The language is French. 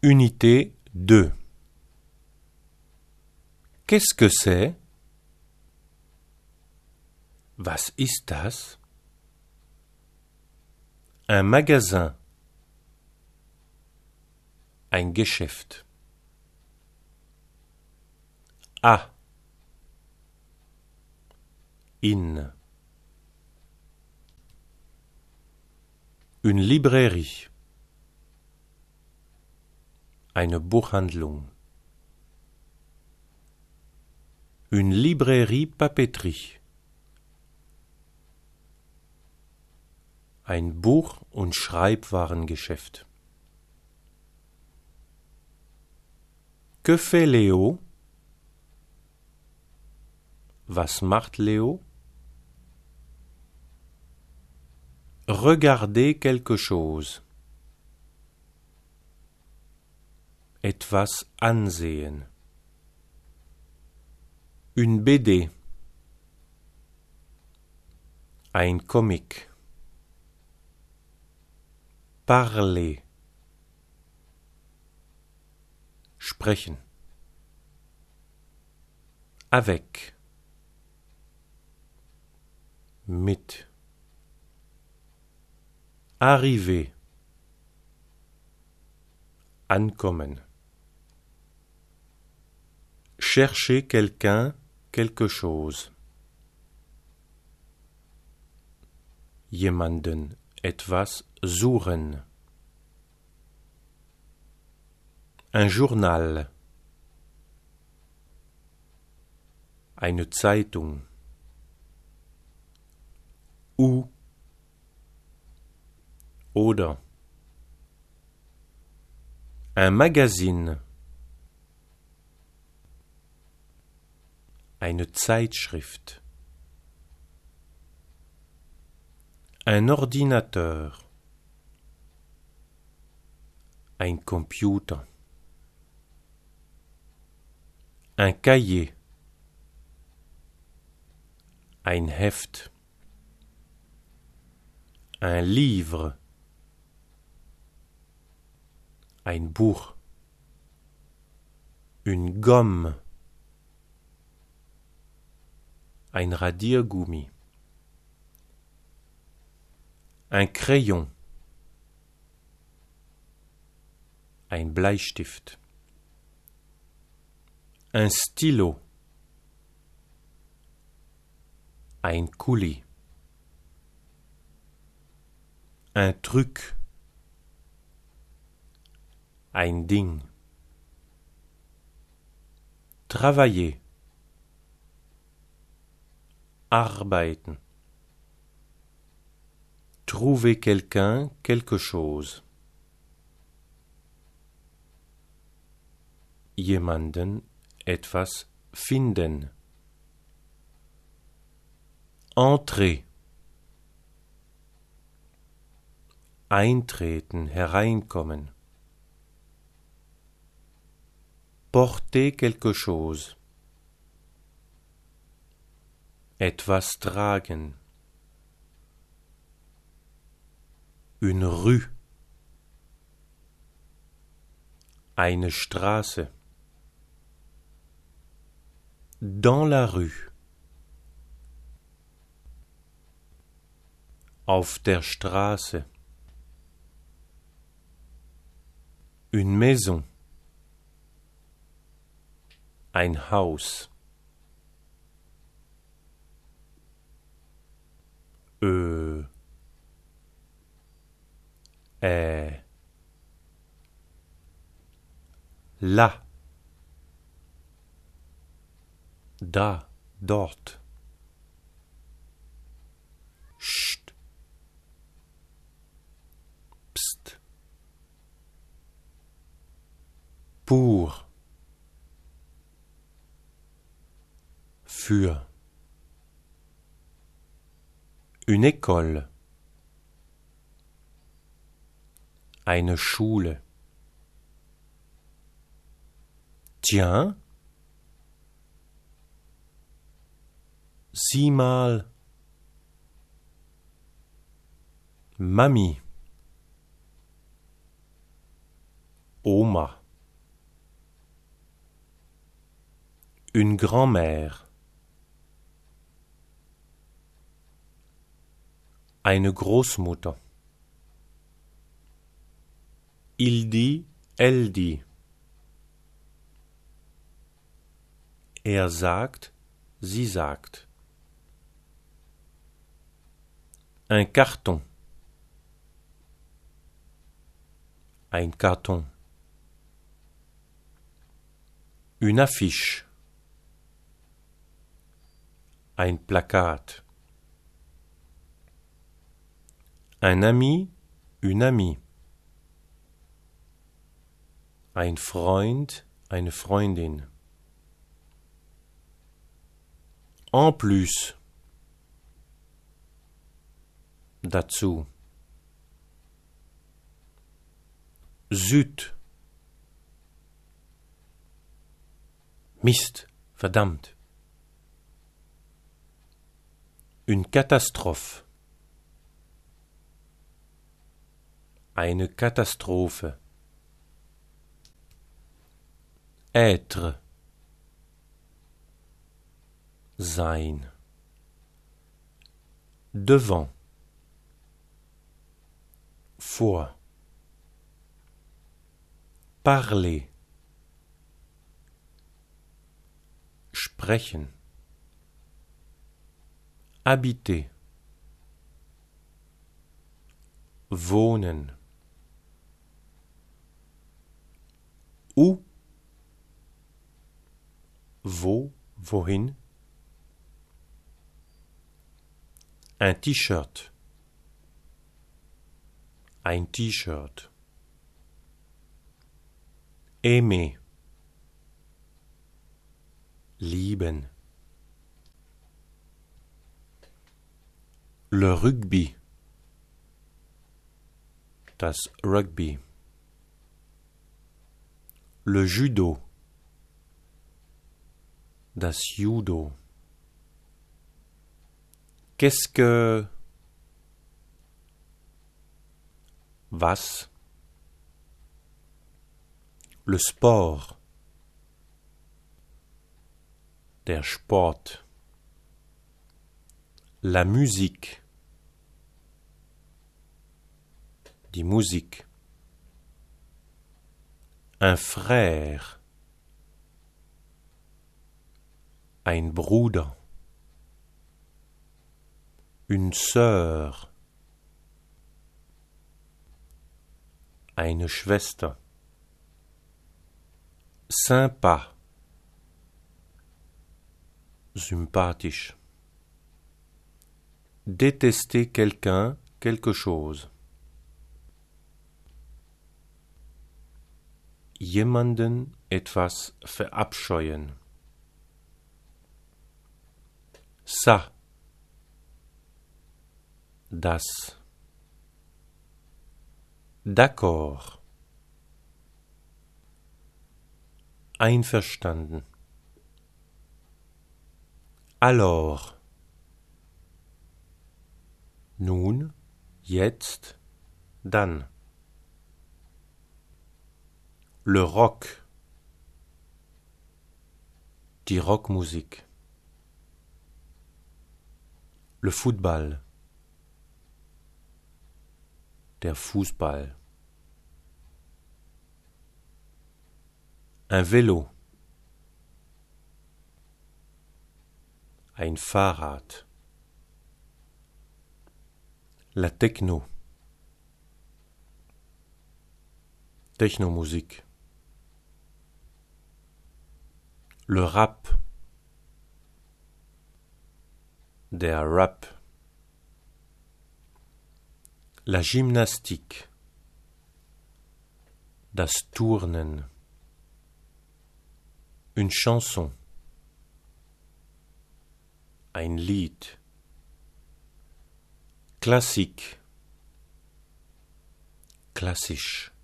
Unité 2. Qu'est-ce que c'est? Was ist das? Un magasin. Ein Geschäft. À. In. Une Librairie. Eine Buchhandlung. Une Librairie-Papeterie. Ein Buch- und Schreibwarengeschäft. Que fait Léo? Was macht Léo? Regardez quelque chose. Etwas ansehen. Une BD. Ein Comic. Parler. Sprechen. Avec. Mit. Arriver. Ankommen. Chercher quelqu'un, quelque chose. Jemanden, etwas suchen. Un Journal. Eine Zeitung. Ou. Oder. Un magazine. Eine Zeitschrift. Un ordinateur. Ein Computer. Un cahier. Ein Heft. Un livre. Ein Buch. Une gomme. Ein Radiergummi. Un crayon. Ein Bleistift. Un stylo. Ein Kuli. Un truc. Ein Ding. Travailler. Arbeiten. Trouver quelqu'un, quelque chose. Jemanden, etwas finden. Entrer. Eintreten, hereinkommen. Porter quelque chose. Etwas tragen. Une rue. Eine Straße. Dans la rue. Auf der Straße. Une maison. Ein Haus. Là. Da, dort. Psst. Psst. Pour. Für. Une école. Eine Schule. Tiens. Sieh mal. Mami. Oma. Une grand-mère. Eine Großmutter. Il dit, elle dit. Er sagt, sie sagt. Un carton. Ein Karton. Une affiche. Ein Plakat. Un ami, une amie. Ein Freund, eine Freundin. En plus. Dazu. Zut. Mist, verdammt. Une Katastrophe. Eine Katastrophe. Être. Sein. Devant. Vor. Parler. Sprechen. Habiter. Wohnen. Où? Wo, wohin? Un T-shirt. Ein T-shirt. Aimer. Lieben. Le Rugby. Das Rugby. Le Judo. Das Judo. Qu'est-ce que... Was? Le Sport. Der Sport. La Musik. Die Musik. Un frère. Ein Bruder. Une sœur. Eine Schwester. Sympa. Sympathisch. Détester quelqu'un, quelque chose. Jemanden etwas verabscheuen. Ça. Das. D'accord. Einverstanden. Alors. Nun, jetzt, dann. Le Rock. Die Rockmusik. Le Football. Der Fußball. Un Vélo. Ein Fahrrad. La Techno. Technomusik. Le Rap. Der Rap. La Gymnastique. Das Turnen. Une chanson. Ein Lied. Klassik. Klassisch.